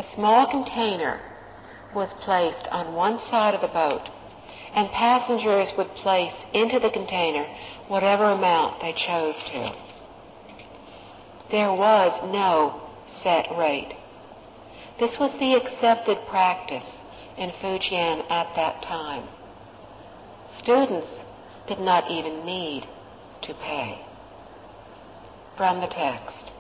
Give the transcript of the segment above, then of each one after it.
small container was placed on one side of the boat, and passengers would place into the container whatever amount they chose to. There was no set rate. This was the accepted practice in Fujian at that time. Students did not even need to pay. From the text.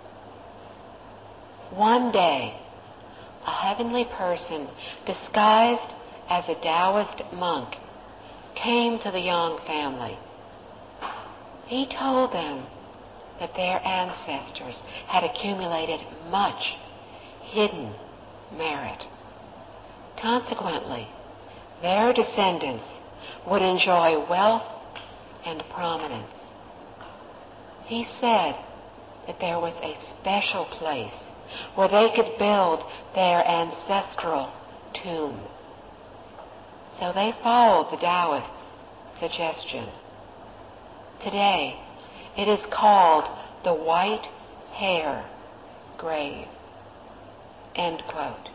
One day, a heavenly person disguised as a Taoist monk came to the Yang family. He told them that their ancestors had accumulated much hidden merit. Consequently, their descendants would enjoy wealth and prominence. He said that there was a special place where they could build their ancestral tomb. So they followed the Taoists' suggestion. Today, it is called the White Hare Grave. End quote.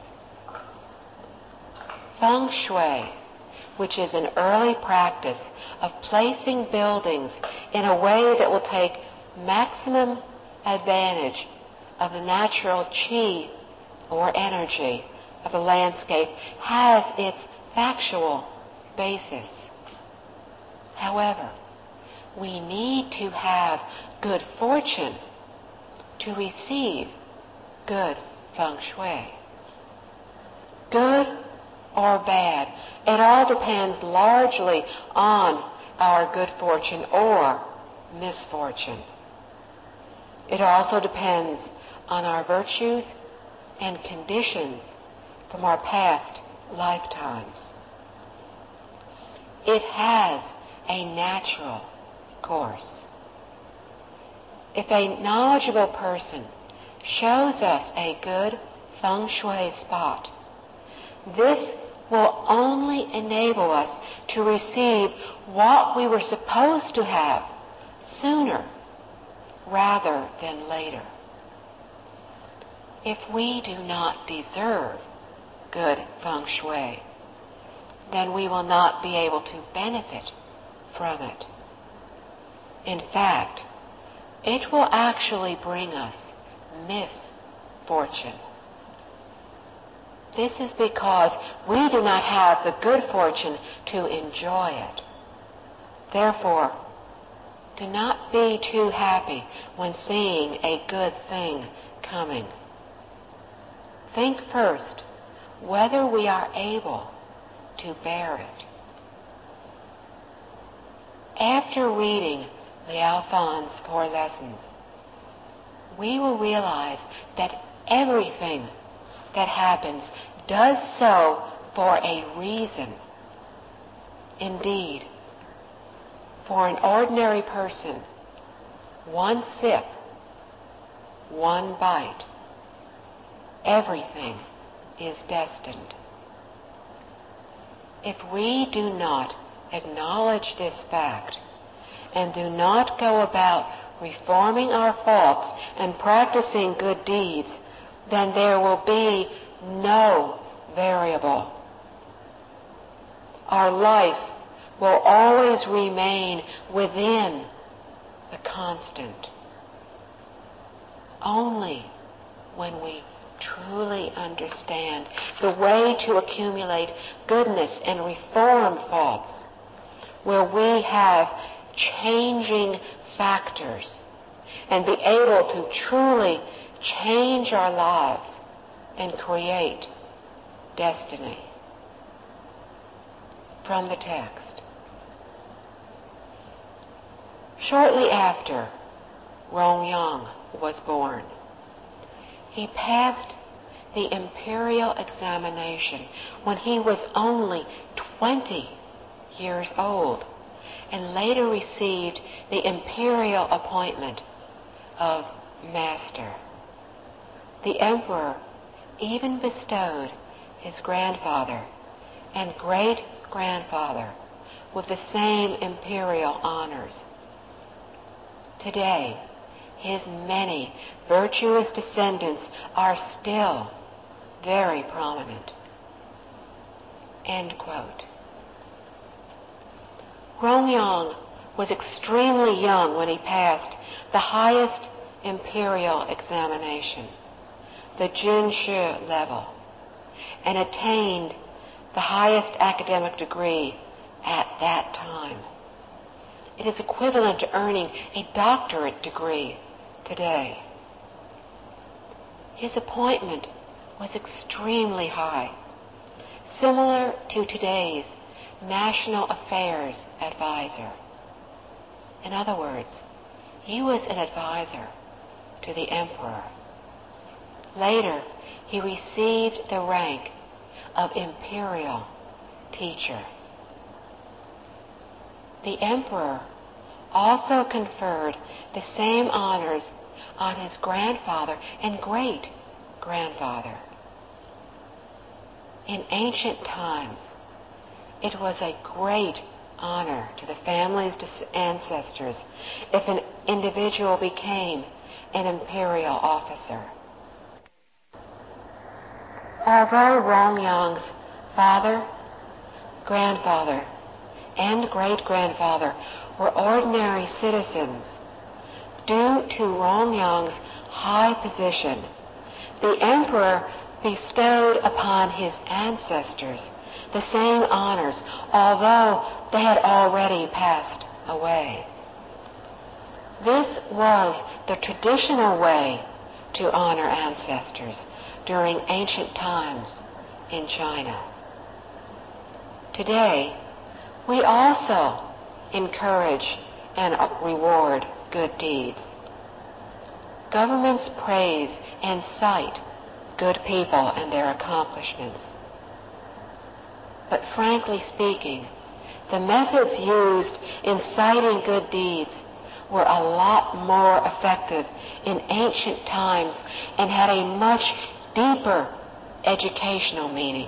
Feng Shui, which is an early practice of placing buildings in a way that will take maximum advantage of the natural qi or energy of the landscape, has its factual basis. However, we need to have good fortune to receive good feng shui. Good or bad, it all depends largely on our good fortune or misfortune. It also depends on our virtues and conditions from our past lifetimes. It has a natural course. If a knowledgeable person shows us a good feng shui spot, this will only enable us to receive what we were supposed to have sooner rather than later. If we do not deserve good feng shui, then we will not be able to benefit from it. In fact, it will actually bring us misfortune. This is because we do not have the good fortune to enjoy it. Therefore, do not be too happy when seeing a good thing coming. Think first whether we are able to bear it. After reading Liao Fan's 4 lessons, we will realize that everything that happens does so for a reason. Indeed, for an ordinary person, one sip, one bite, everything is destined. If we do not acknowledge this fact and do not go about reforming our faults and practicing good deeds, then there will be no variable. Our life will always remain within the constant. Only when we truly understand the way to accumulate goodness and reform faults will we have changing factors and be able to truly change our lives and create destiny. From the text. Shortly after Rongyang was born, he passed the imperial examination when he was only 20 years old, and later received the imperial appointment of master. The emperor even bestowed his grandfather and great-grandfather with the same imperial honors. Today, his many virtuous descendants are still very prominent. End quote. Rongyang was extremely young when he passed the highest imperial examination, the Junshi level, and attained the highest academic degree at that time. It is equivalent to earning a doctorate degree today. His appointment was extremely high, similar to today's National Affairs Advisor. In other words, he was an advisor to the emperor. Later, he received the rank of imperial teacher. The emperor also conferred the same honors on his grandfather and great-grandfather. In ancient times, it was a great honor to the family's ancestors if an individual became an imperial officer. Although Rongyang's father, grandfather, and great-grandfather were ordinary citizens, due to Rongyang's high position, the emperor bestowed upon his ancestors the same honors, although they had already passed away. This was the traditional way to honor ancestors during ancient times in China. Today, we also encourage and reward good deeds. Governments praise and cite good people and their accomplishments. But frankly speaking, the methods used in citing good deeds were a lot more effective in ancient times and had a much deeper educational meaning.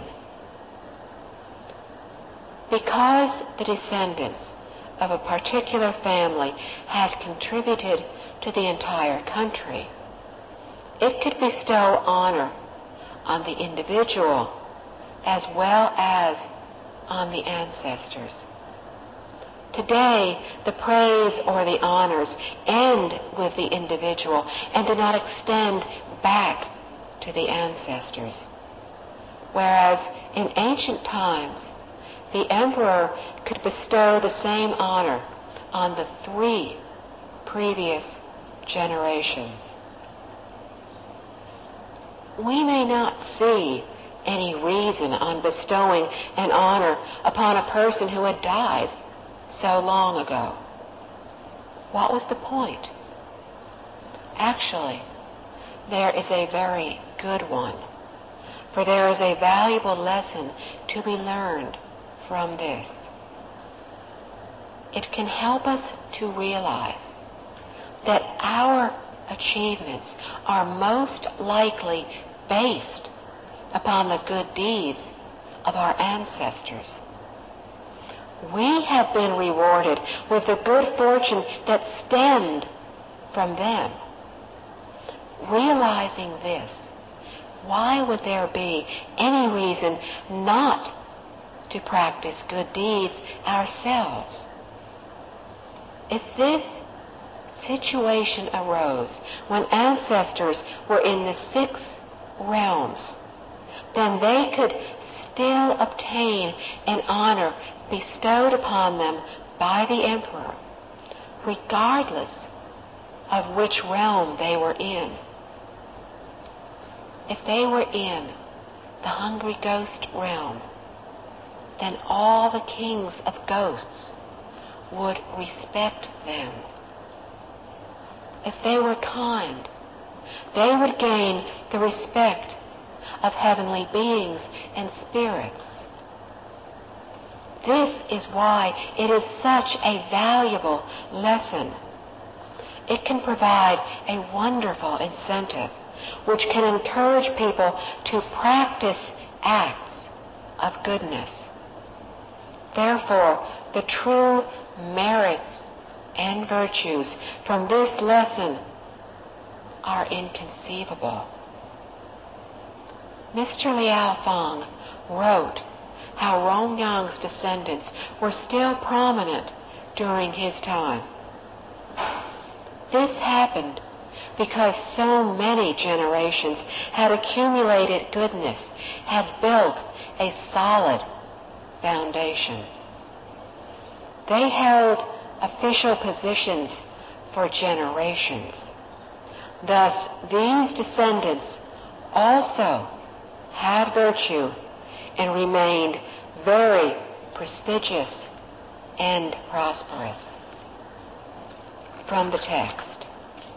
Because the descendants of a particular family had contributed to the entire country, it could bestow honor on the individual as well as on the ancestors. Today, the praise or the honors end with the individual and do not extend back to the ancestors. Whereas in ancient times, the emperor could bestow the same honor on the 3 previous generations. We may not see any reason on bestowing an honor upon a person who had died so long ago. What was the point? Actually, there is a very good one, for there is a valuable lesson to be learned from this. It can help us to realize that our achievements are most likely based upon the good deeds of our ancestors. We have been rewarded with the good fortune that stemmed from them. Realizing this, why would there be any reason not to practice good deeds ourselves? If this situation arose when ancestors were in the 6 realms, then they could still obtain an honor bestowed upon them by the emperor, regardless of which realm they were in. If they were in the hungry ghost realm, then all the kings of ghosts would respect them. If they were kind, they would gain the respect of heavenly beings and spirits. This is why it is such a valuable lesson. It can provide a wonderful incentive which can encourage people to practice acts of goodness. Therefore, the true merits and virtues from this lesson are inconceivable. Mr. Liao Feng wrote how Rongyang's descendants were still prominent during his time. This happened because so many generations had accumulated goodness, had built a solid foundation. They held official positions for generations. Thus, these descendants also had virtue and remained very prestigious and prosperous. From the text.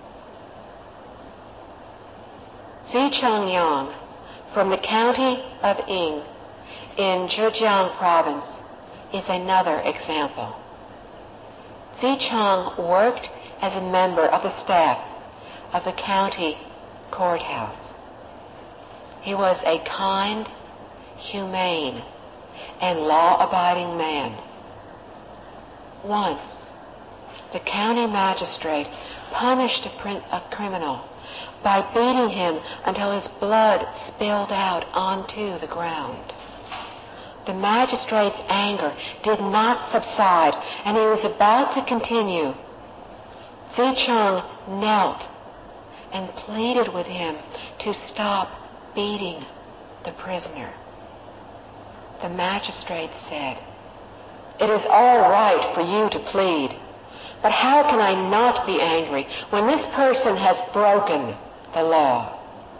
Zicheng Yang, from the county of Ying in Zhejiang province, is another example. Zicheng worked as a member of the staff of the county courthouse. He was a kind, humane, and law-abiding man. Once, the county magistrate punished a criminal by beating him until his blood spilled out onto the ground. The magistrate's anger did not subside, and he was about to continue. Zicheng knelt and pleaded with him to stop beating the prisoner. The magistrate said, "It is all right for you to plead, but how can I not be angry when this person has broken the law?"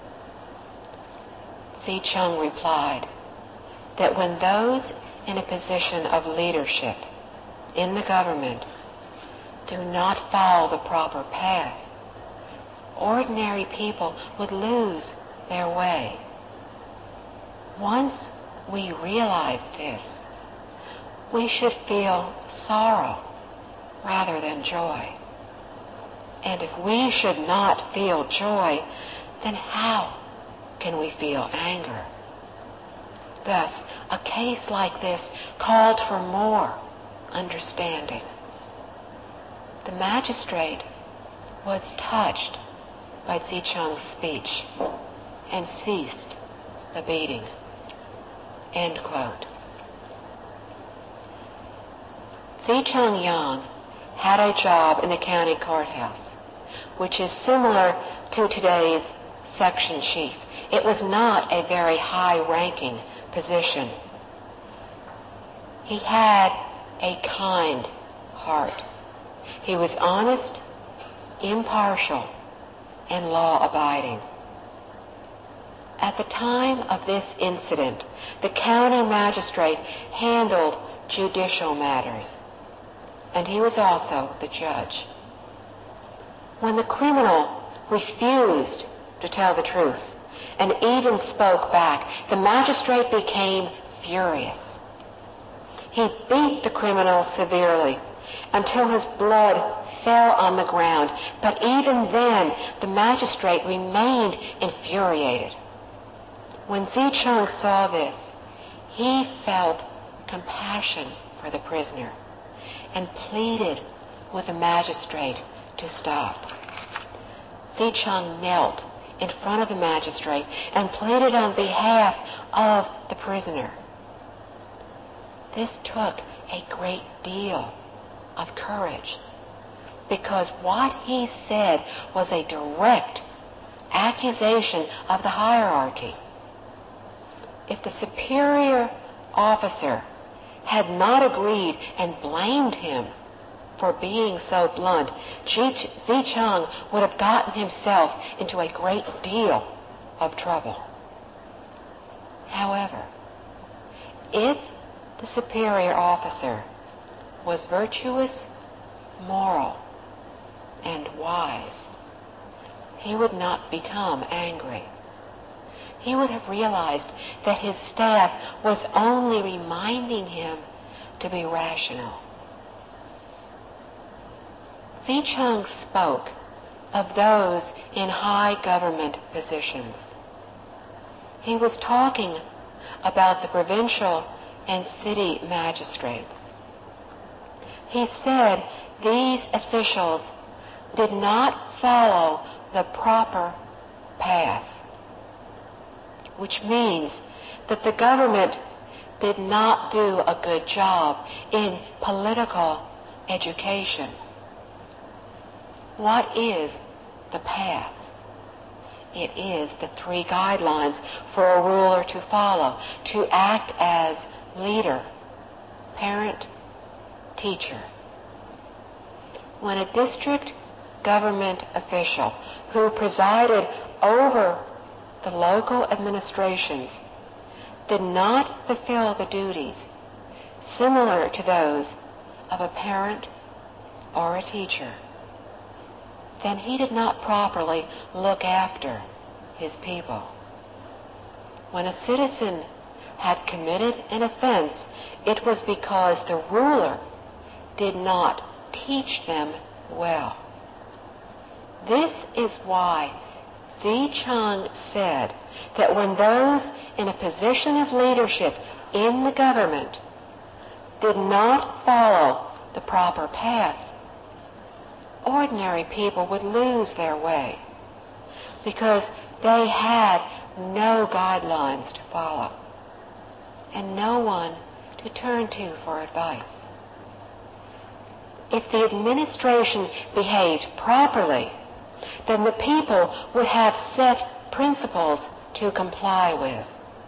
Zicheng replied that when those in a position of leadership in the government do not follow the proper path, ordinary people would lose their way. Once we realize this, we should feel sorrow rather than joy. And if we should not feel joy, then how can we feel anger? Thus, a case like this called for more understanding. The magistrate was touched by Zicheng's speech and ceased the beating. End quote. Zicheng Yang had a job in the county courthouse, which is similar to today's section chief. It was not a very high-ranking position. He had a kind heart. He was honest, impartial, and law-abiding. At the time of this incident, the county magistrate handled judicial matters, and he was also the judge. When the criminal refused to tell the truth and even spoke back, the magistrate became furious. He beat the criminal severely until his blood fell on the ground, but even then the magistrate remained infuriated. When Zicheng saw this, he felt compassion for the prisoner and pleaded with the magistrate to stop. Zicheng knelt in front of the magistrate and pleaded on behalf of the prisoner. This took a great deal of courage, because what he said was a direct accusation of the hierarchy. If the superior officer had not agreed and blamed him for being so blunt, Zicheng would have gotten himself into a great deal of trouble. However, if the superior officer was virtuous, moral, and wise, he would not become angry. He would have realized that his staff was only reminding him to be rational. Zicheng spoke of those in high government positions. He was talking about the provincial and city magistrates. He said these officials did not follow the proper path. which means that the government did not do a good job in political education. What is the path? It is the 3 guidelines for a ruler to follow, to act as leader, parent, teacher. When a district government official who presided over the local administrations did not fulfill the duties similar to those of a parent or a teacher, then he did not properly look after his people. When a citizen had committed an offense, it was because the ruler did not teach them well. This is why Zichang said that when those in a position of leadership in the government did not follow the proper path, ordinary people would lose their way because they had no guidelines to follow and no one to turn to for advice. If the administration behaved properly, then the people would have set principles to comply with.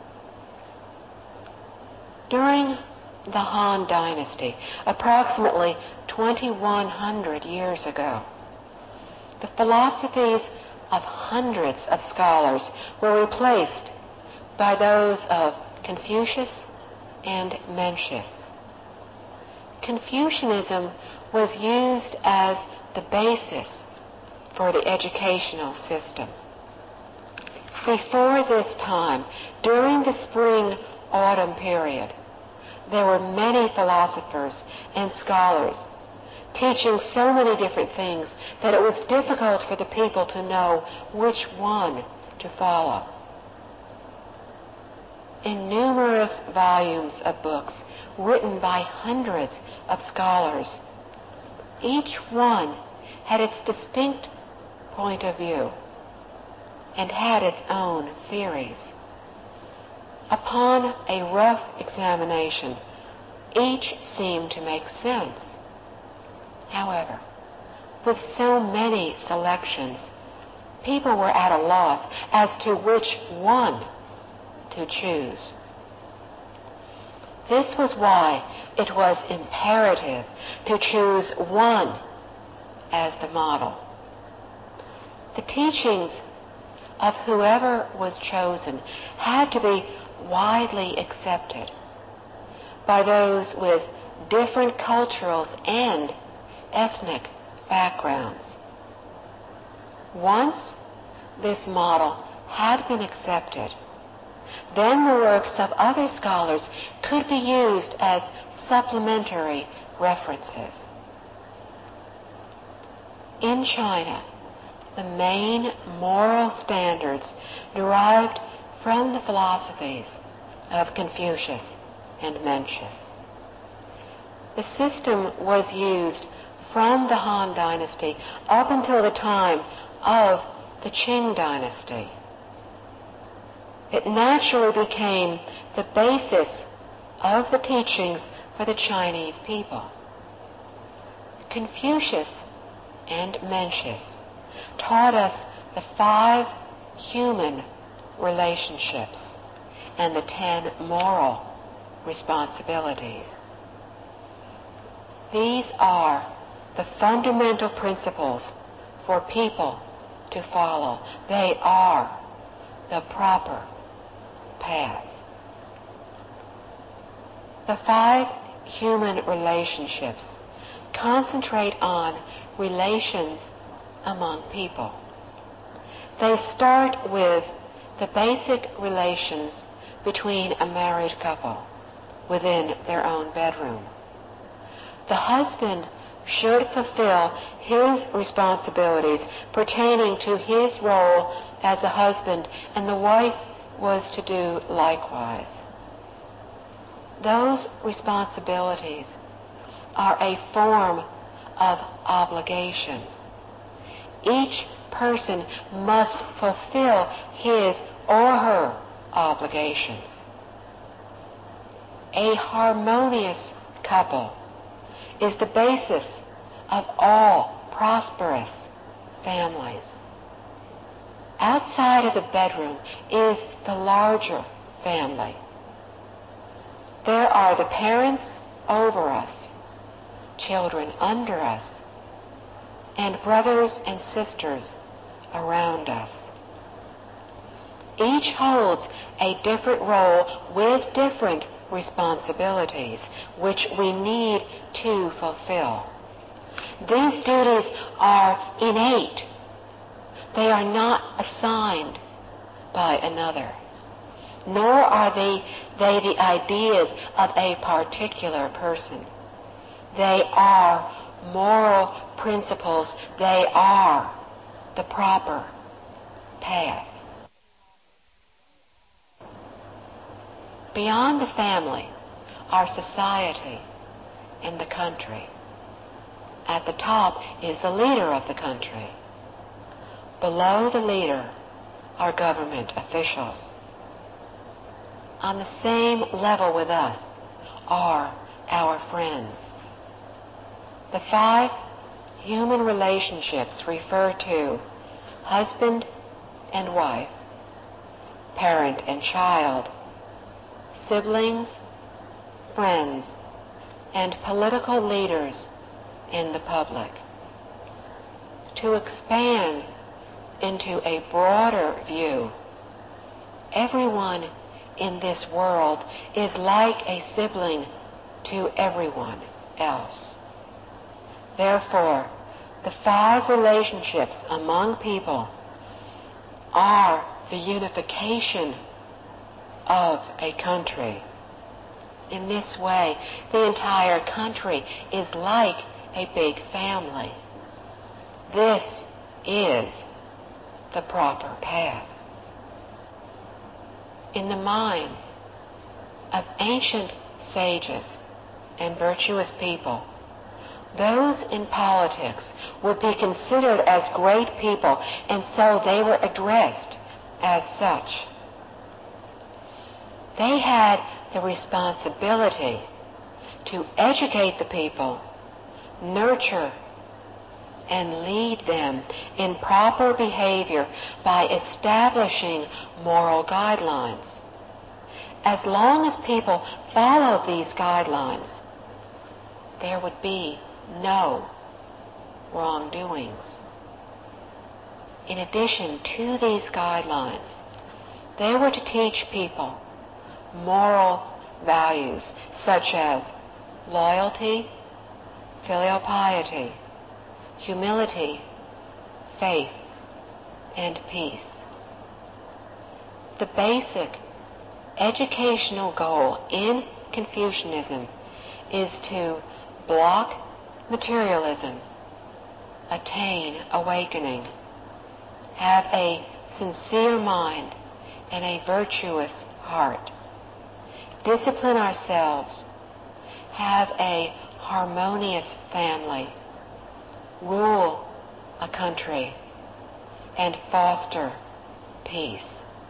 During the Han Dynasty, approximately 2,100 years ago, the philosophies of hundreds of scholars were replaced by those of Confucius and Mencius. Confucianism was used as the basis for the educational system. Before this time, during the spring-autumn period, there were many philosophers and scholars teaching so many different things that it was difficult for the people to know which one to follow. In numerous volumes of books written by hundreds of scholars, each one had its distinct point of view and had its own theories. Upon a rough examination, each seemed to make sense. However, with so many selections, people were at a loss as to which one to choose. This was why it was imperative to choose one as the model. The teachings of whoever was chosen had to be widely accepted by those with different cultural and ethnic backgrounds. Once this model had been accepted, then the works of other scholars could be used as supplementary references. In China, the main moral standards derived from the philosophies of Confucius and Mencius. The system was used from the Han Dynasty up until the time of the Qing Dynasty. It naturally became the basis of the teachings for the Chinese people. Confucius and Mencius taught us the 5 human relationships and the 10 moral responsibilities. These are the fundamental principles for people to follow. They are the proper path. The 5 human relationships concentrate on relations among people. They start with the basic relations between a married couple within their own bedroom. The husband should fulfill his responsibilities pertaining to his role as a husband, and the wife was to do likewise. Those responsibilities are a form of obligation. Each person must fulfill his or her obligations. A harmonious couple is the basis of all prosperous families. Outside of the bedroom is the larger family. There are the parents over us, children under us, and brothers and sisters around us. Each holds a different role with different responsibilities, which we need to fulfill. These duties are innate. They are not assigned by another, nor are they the ideas of a particular person. They are moral principles. They are the proper path. Beyond the family are society and the country. At the top is the leader of the country. Below the leader are government officials. On the same level with us are our friends. The 5 human relationships refer to husband and wife, parent and child, siblings, friends, and political leaders in the public. To expand into a broader view, everyone in this world is like a sibling to everyone else. Therefore, the 5 relationships among people are the unification of a country. In this way, the entire country is like a big family. This is the proper path. In the minds of ancient sages and virtuous people, those in politics would be considered as great people, and so they were addressed as such. They had the responsibility to educate the people, nurture and lead them in proper behavior by establishing moral guidelines. As long as people followed these guidelines, there would be no wrongdoings. In addition to these guidelines, they were to teach people moral values such as loyalty, filial piety, humility, faith, and peace. The basic educational goal in Confucianism is to block materialism, attain awakening, have a sincere mind and a virtuous heart, discipline ourselves, have a harmonious family, rule a country, and foster peace.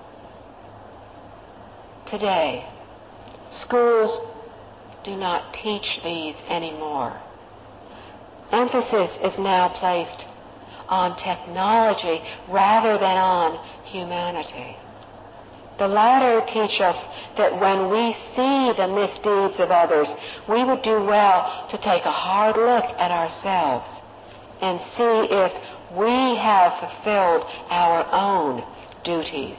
Today, schools do not teach these anymore. Emphasis is now placed on technology rather than on humanity. The latter teach us that when we see the misdeeds of others, we would do well to take a hard look at ourselves and see if we have fulfilled our own duties.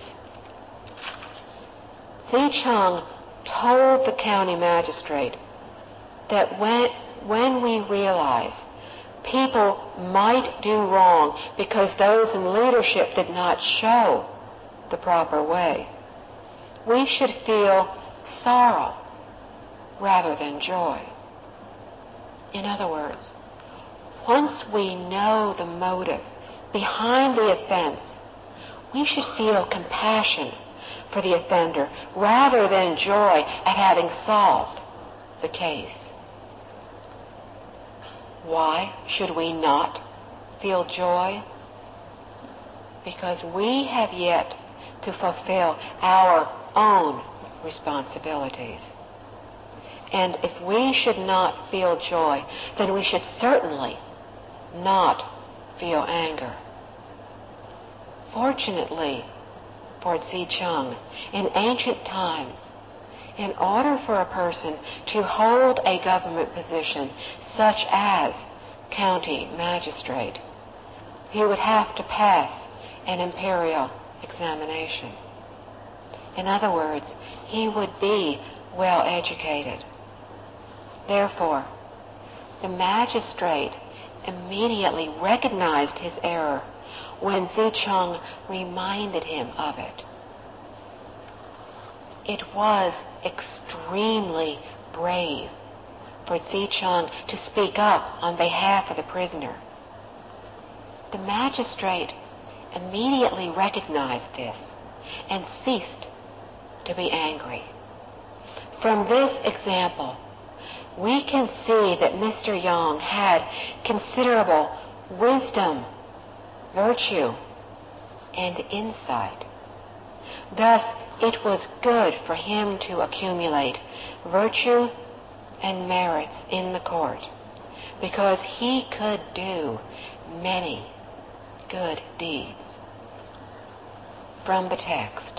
Zi Cheng told the county magistrate that when we realize people might do wrong because those in leadership did not show the proper way, we should feel sorrow rather than joy. In other words, once we know the motive behind the offense, we should feel compassion for the offender rather than joy at having solved the case. Why should we not feel joy? Because we have yet to fulfill our own responsibilities. And if we should not feel joy, then we should certainly not feel anger. Fortunately for Tze-chung, in ancient times, in order for a person to hold a government position such as county magistrate, he would have to pass an imperial examination. In other words, he would be well educated. Therefore, the magistrate immediately recognized his error when Tze-chung reminded him of it. It was extremely brave for Tze-chung to speak up on behalf of the prisoner. The magistrate immediately recognized this and ceased to be angry. From this example, we can see that Mr. Yang had considerable wisdom, virtue, and insight. Thus, it was good for him to accumulate virtue and merits in the court, because he could do many good deeds. From the text.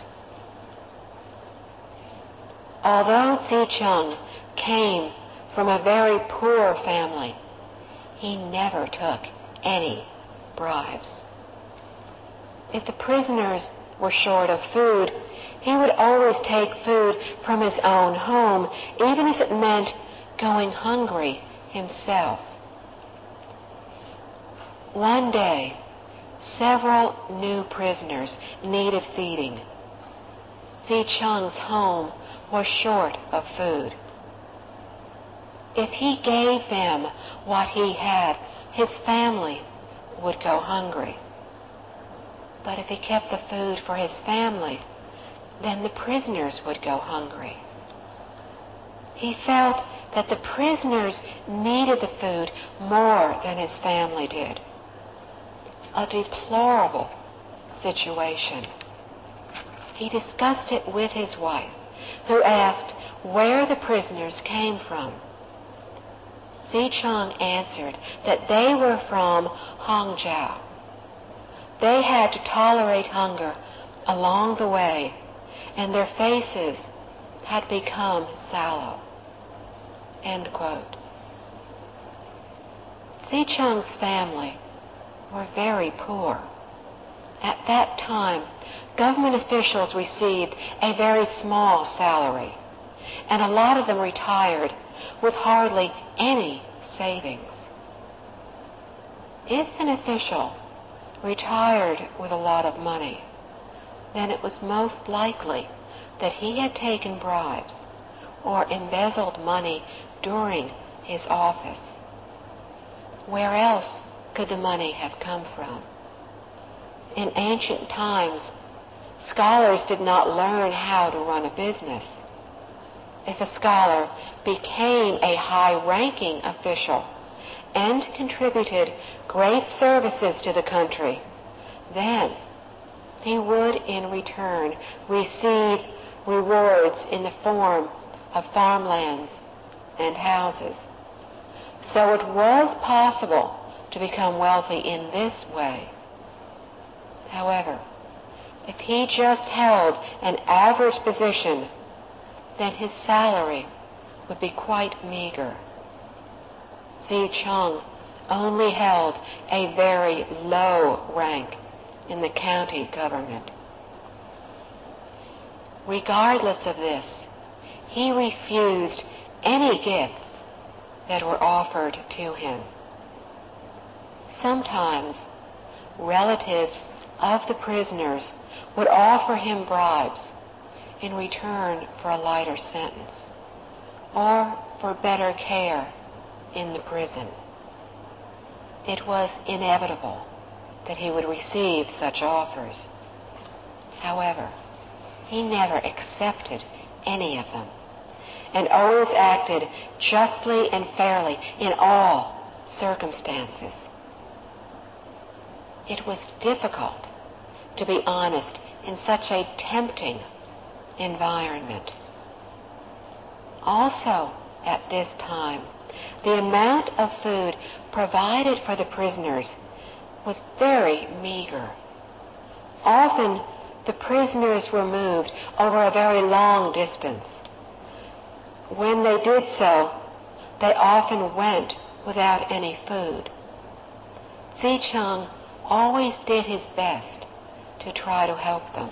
Although Tze-chung came from a very poor family, he never took any bribes. If the prisoners were short of food, he would always take food from his own home, even if it meant going hungry himself. One day, several new prisoners needed feeding. Tze-chung's home was short of food. If he gave them what he had, his family would go hungry. But if he kept the food for his family, then the prisoners would go hungry. He felt that the prisoners needed the food more than his family did. A deplorable situation. He discussed it with his wife, who asked where the prisoners came from. Tze-chung answered that they were from Hangzhou. They had to tolerate hunger along the way, and their faces had become sallow. End quote. Tze-chung's family were very poor. At that time, government officials received a very small salary, and a lot of them retired with hardly any savings. If an official retired with a lot of money, then it was most likely that he had taken bribes or embezzled money during his office. Where else could the money have come from? In ancient times, scholars did not learn how to run a business. If a scholar became a high-ranking official and contributed great services to the country, then he would in return receive rewards in the form of farmlands and houses. So it was possible to become wealthy in this way. However, if he just held an average position, then his salary would be quite meager. Tze-chung only held a very low rank in the county government. Regardless of this, he refused any gifts that were offered to him. Sometimes relatives of the prisoners would offer him bribes in return for a lighter sentence or for better care in the prison. It was inevitable that he would receive such offers. However, he never accepted any of them and always acted justly and fairly in all circumstances. It was difficult to be honest in such a tempting environment. Also, at this time, the amount of food provided for the prisoners was very meager. Often, the prisoners were moved over a very long distance. When they did so, they often went without any food. Zicheng always did his best to try to help them.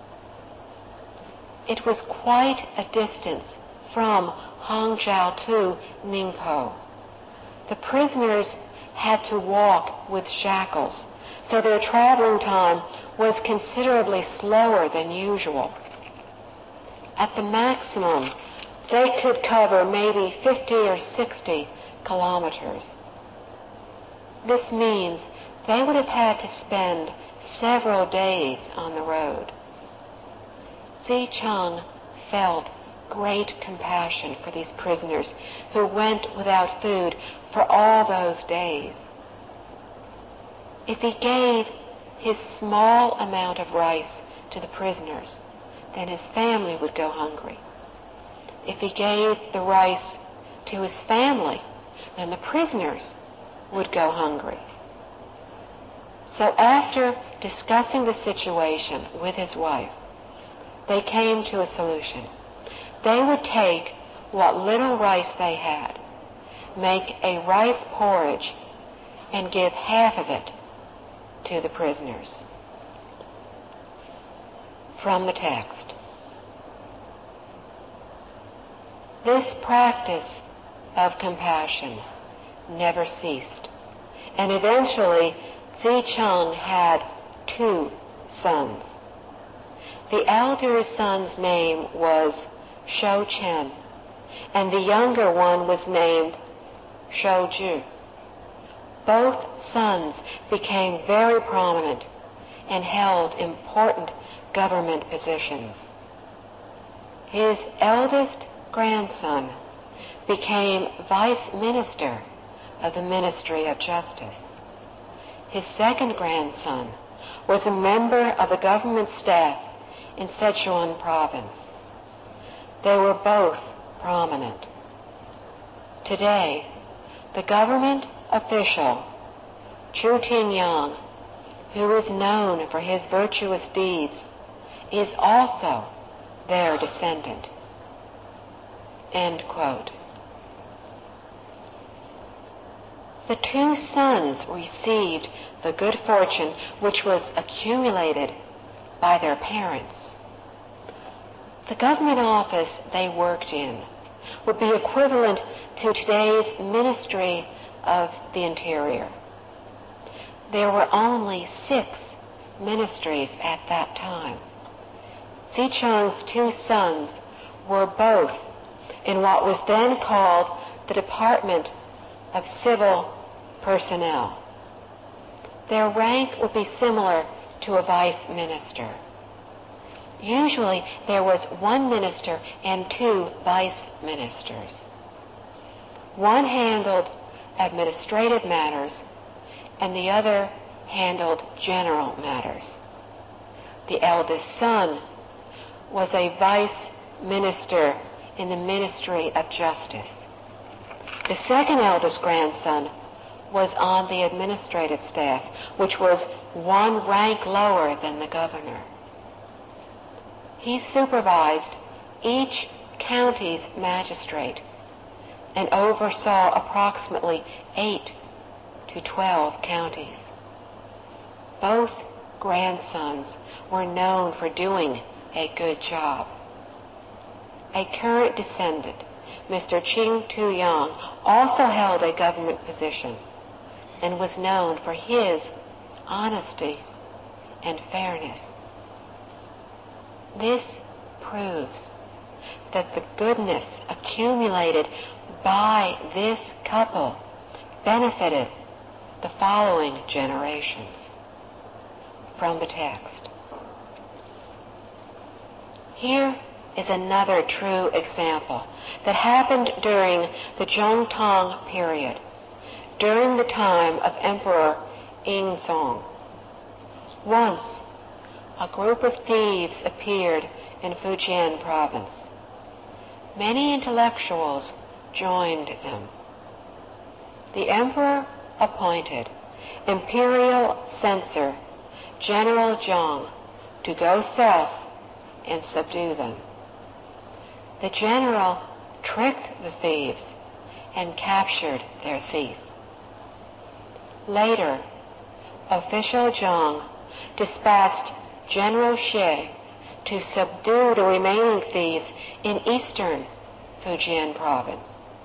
It was quite a distance from Hangzhou to Ningpo. The prisoners had to walk with shackles, so their traveling time was considerably slower than usual. At the maximum, they could cover maybe 50 or 60 kilometers. This means they would have had to spend several days on the road. Zicheng felt great compassion for these prisoners who went without food for all those days. If he gave his small amount of rice to the prisoners, then his family would go hungry. If he gave the rice to his family, then the prisoners would go hungry. So after discussing the situation with his wife, they came to a solution. They would take what little rice they had, make a rice porridge, and give half of it to the prisoners. From the text. This practice of compassion never ceased, and eventually Zicheng had 2 sons. The elder son's name was Shou Chen, and the younger one was named Shou Ju. Both sons became very prominent and held important government positions. His eldest grandson became vice minister of the Ministry of Justice. His second grandson was a member of the government staff in Sichuan province. They were both prominent. Today, the government official, Chu Tingyang, who is known for his virtuous deeds, is also their descendant. End quote. The 2 sons received the good fortune which was accumulated by their parents. The government office they worked in would be equivalent to today's Ministry of the Interior. There were only 6 ministries at that time. Zicheng's 2 sons were both in what was then called the Department of Civil Personnel. Their rank would be similar to a vice minister. Usually there was 1 minister and 2 vice ministers. One handled administrative matters and the other handled general matters. The eldest son was a vice minister in the Ministry of Justice. The second eldest grandson was on the administrative staff, which was 1 rank lower than the governor. He supervised each county's magistrate and oversaw approximately 8 to 12 counties. Both grandsons were known for doing a good job. A current descendant, Mr. Qing Tu-yang, also held a government position and was known for his honesty and fairness. This proves that the goodness accumulated by this couple benefited the following generations. From the text. Here is another true example that happened during the Zhongtang period, during the time of Emperor Yingzong. Once, a group of thieves appeared in Fujian province. Many intellectuals joined them. The emperor appointed imperial censor General Zhang to go south and subdue them. The general tricked the thieves and captured their thief. Later, official Zhang dispatched General Xie to subdue the remaining thieves in eastern Fujian province.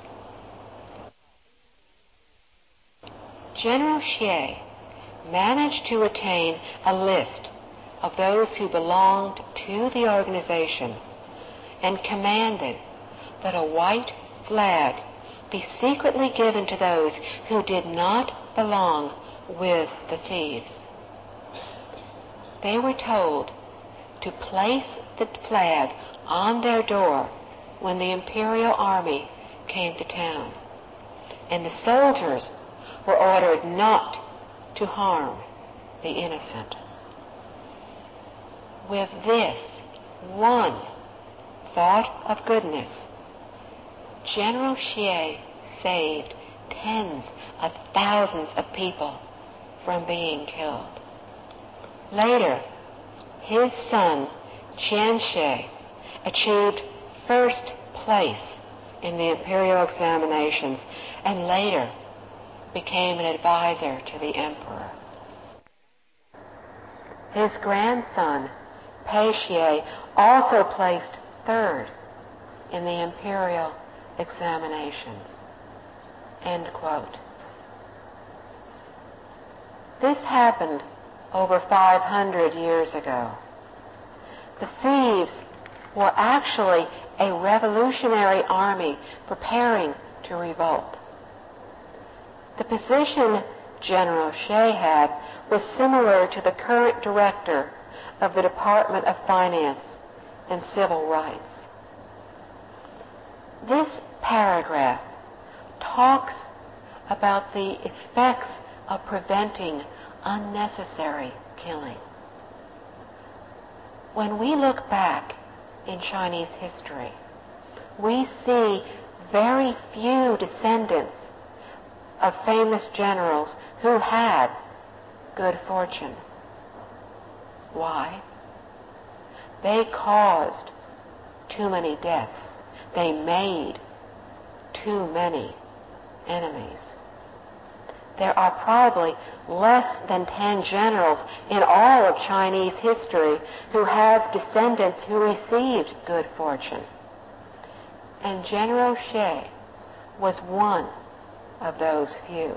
General Xie managed to attain a list of those who belonged to the organization and commanded that a white flag be secretly given to those who did not belong with the thieves. They were told to place the flag on their door when the imperial army came to town, and the soldiers were ordered not to harm the innocent. With this one thought of goodness, General Xie saved tens of thousands of people from being killed. Later, his son, Qian Shi, achieved first place in the imperial examinations and later became an advisor to the emperor. His grandson, Pei Xie, also placed third in the imperial examinations. End quote. This happened over 500 years ago. The thieves were actually a revolutionary army preparing to revolt. The position General Xie had was similar to the current director of the Department of Finance and Civil Rights. This paragraph talks about the effects of preventing unnecessary killing. When we look back in Chinese history, we see very few descendants of famous generals who had good fortune. Why? They caused too many deaths. They made too many enemies. There are probably less than 10 generals in all of Chinese history who have descendants who received good fortune. And General Xie was one of those few.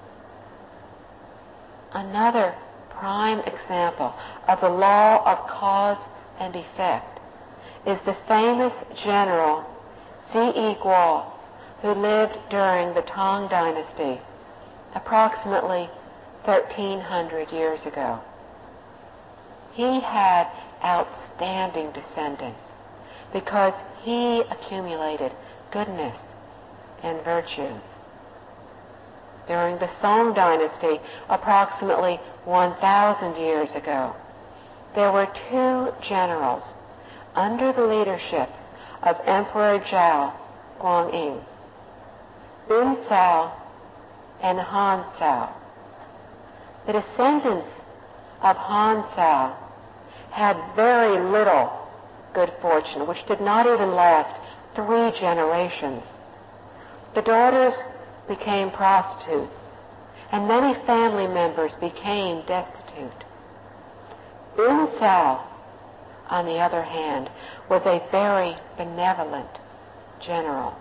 Another prime example of the law of cause and effect is the famous general Ziyi Guo, who lived during the Tang Dynasty, approximately 1,300 years ago. He had outstanding descendants because he accumulated goodness and virtues. During the Song Dynasty, approximately 1,000 years ago, there were two generals under the leadership of Emperor Zhao Guangying, Bin Cao and Han Cao. The descendants of Han Cao had very little good fortune, which did not even last 3 generations. The daughters became prostitutes, and many family members became destitute. Bin Cao, on the other hand, was a very benevolent general.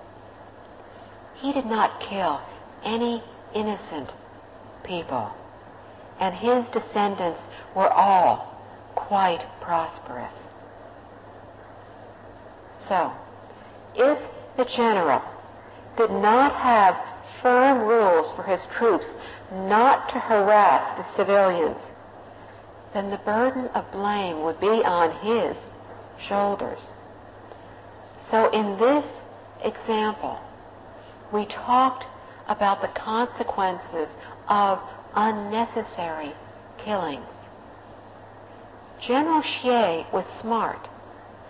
He did not kill any innocent people, and his descendants were all quite prosperous. So, if the general did not have firm rules for his troops not to harass the civilians, then the burden of blame would be on his shoulders. So in this example, we talked about the consequences of unnecessary killings. General Xie was smart.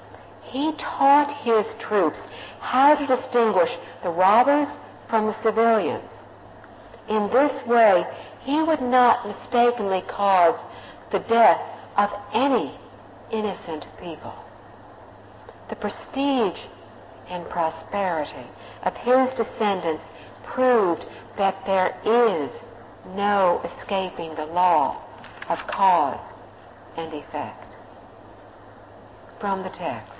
he taught his troops how to distinguish the robbers from the civilians. In this way, he would not mistakenly cause the death of any innocent people. The prestige and prosperity of his descendants proved that there is no escaping the law of cause and effect. From the text.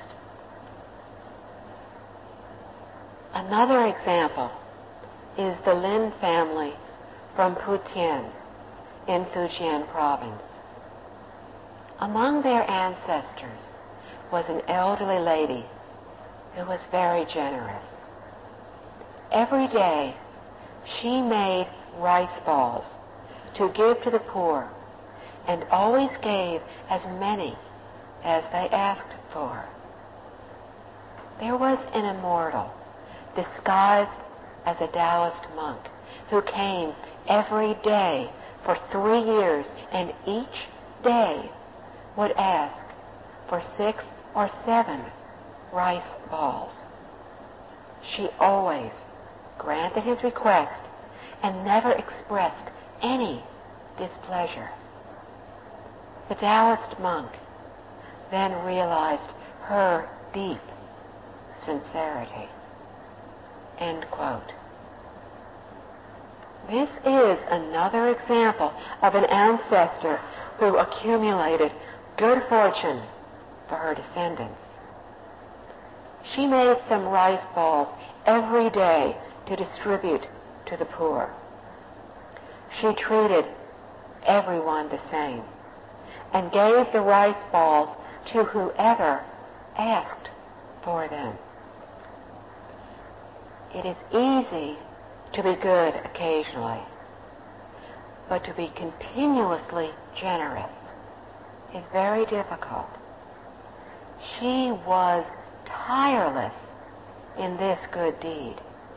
Another example is the Lin family from Putian in Fujian province. Among their ancestors was an elderly lady who was very generous. Every day she made rice balls to give to the poor and always gave as many as they asked for. There was an immortal disguised as a Taoist monk who came every day for 3 years, and each day would ask for 6 or 7 rice balls. She always granted his request and never expressed any displeasure. The Taoist monk then realized her deep sincerity. End quote. This is another example of an ancestor who accumulated good fortune for her descendants. She made some rice balls every day to distribute to the poor. She treated everyone the same and gave the rice balls to whoever asked for them. It is easy to be good occasionally, but to be continuously generous is very difficult. She was tireless in this good deed.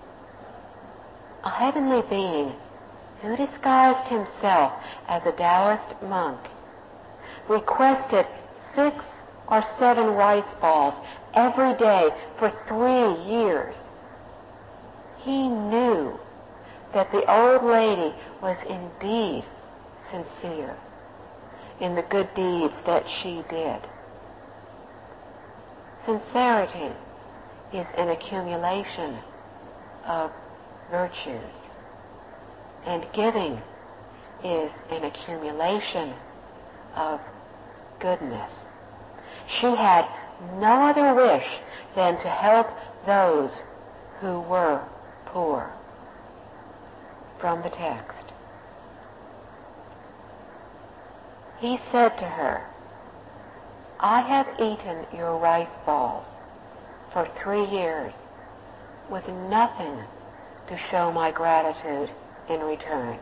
A heavenly being who disguised himself as a Taoist monk requested 6 or 7 rice balls every day for 3 years. He knew that the old lady was indeed sincere in the good deeds that she did. Sincerity is an accumulation of virtues, and giving is an accumulation of goodness. She had no other wish than to help those who were poor. From the text. He said to her, I have eaten your rice balls for 3 years with nothing to show my gratitude in return.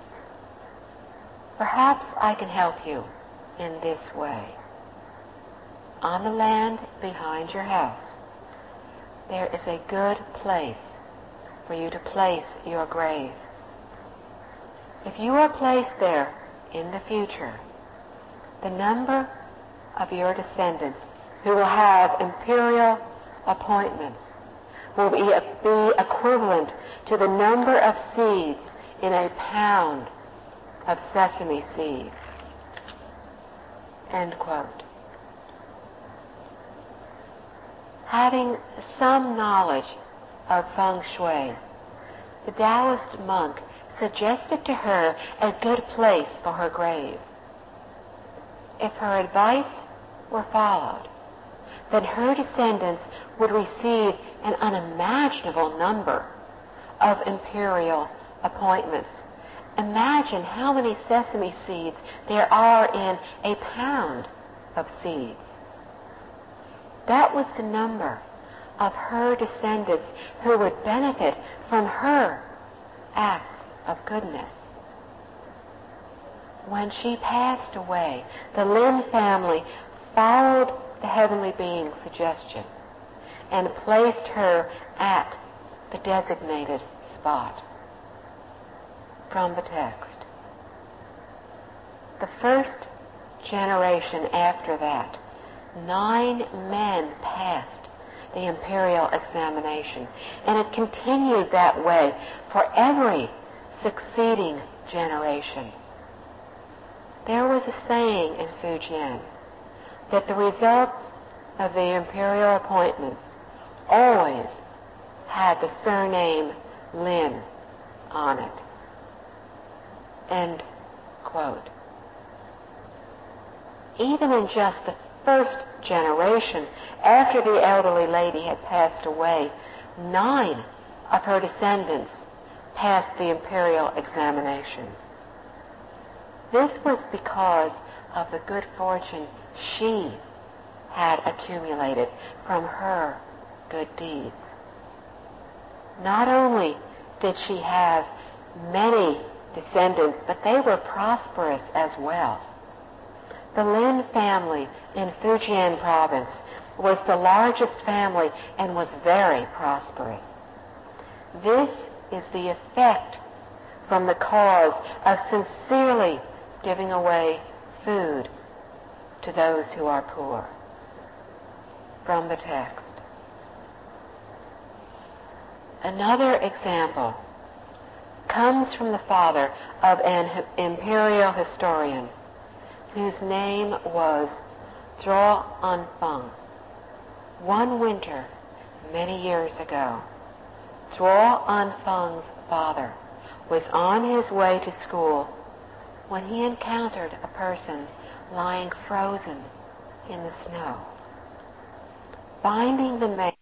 Perhaps I can help you in this way. On the land behind your house, there is a good place for you to place your grave. If you are placed there in the future, the number of your descendants who will have imperial appointments will be equivalent to the number of seeds in a pound of sesame seeds. End quote. Having some knowledge of feng shui, the Taoist monk suggested to her a good place for her grave. If her advice were followed, then her descendants would receive an unimaginable number of imperial appointments. Imagine how many sesame seeds there are in a pound of seeds. That was the number of her descendants who would benefit from her acts of goodness. When she passed away, the Lin family followed the heavenly being's suggestion and placed her at the designated spot. From the text. The first generation after that 9 men passed the imperial examination, and it continued that way for every succeeding generation. There was a saying in Fujian that the results of the imperial appointments always had the surname Lin on it. End quote. Even in just the first generation, after the elderly lady had passed away, 9 of her descendants passed the imperial examinations. This was because of the good fortune she had accumulated from her good deeds. Not only did she have many descendants, but they were prosperous as well. The Lin family in Fujian province was the largest family and was very prosperous. This is the effect from the cause of sincerely giving away food to those who are poor. From the text. Another example comes from the father of an imperial historian whose name was Zhuo Anfeng. One winter, many years ago, Zhuo Anfeng's father was on his way to school when he encountered a person lying frozen in the snow. Finding the man